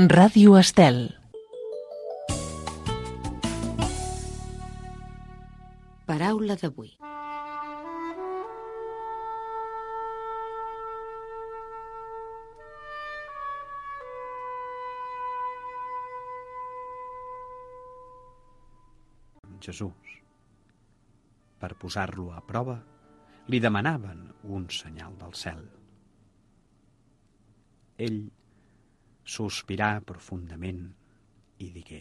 Ràdio Estel. Paraula d'avui. Jesús. Per posar-lo a prova, li demanaven un senyal del cel. Ell sospirà profundament i digué: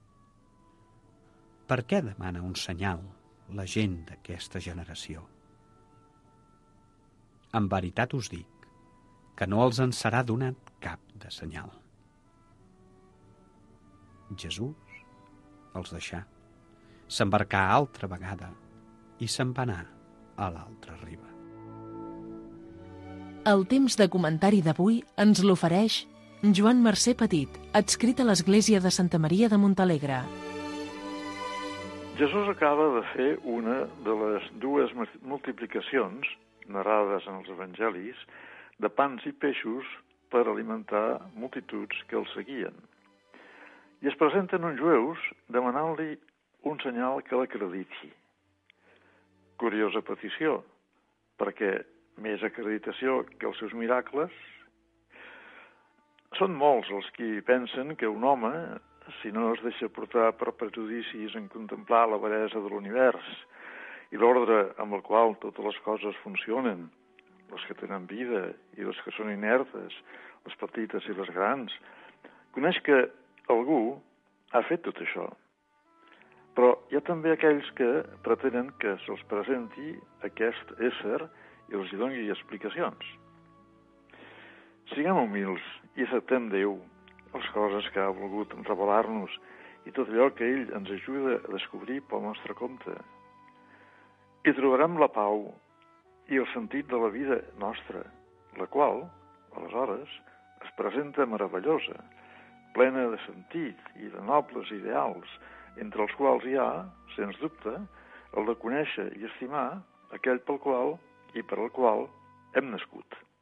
per què demana un senyal la gent d'aquesta generació? En veritat us dic que no els en serà donat cap de senyal. Jesús els deixà, s'embarcà altra vegada i se'n va anar a l'altra riba. El temps de comentari d'avui ens l'ofereix Joan Mercè Petit, adscrit a l'Església de Santa Maria de Montalegre. Jesús acaba de fer una de les dues multiplicacions narrades en els evangelis de pans i peixos per alimentar multituds que el seguien. I es presenten uns jueus demanant-li un senyal que l'acrediti. Curiosa petició, perquè més acreditació que els seus miracles. Són molts els qui pensen que un home, si no es deixa portar per prejudicis en contemplar la bellesa de l'univers i l'ordre amb el qual totes les coses funcionen, les que tenen vida i les que són inertes, les petites i les grans, coneix que algú ha fet tot això. Però hi ha també aquells que pretenen que se'ls presenti aquest ésser i els hi doni explicacions. Siguem humils i acceptem Déu, les coses que ha volgut revelar-nos i tot allò que ell ens ajuda a descobrir pel nostre compte. I trobarem la pau i el sentit de la vida nostra, la qual, aleshores, es presenta meravellosa, plena de sentit i de nobles ideals, entre els quals hi ha, sens dubte, el de conèixer i estimar aquell pel qual i per al qual hem nascut.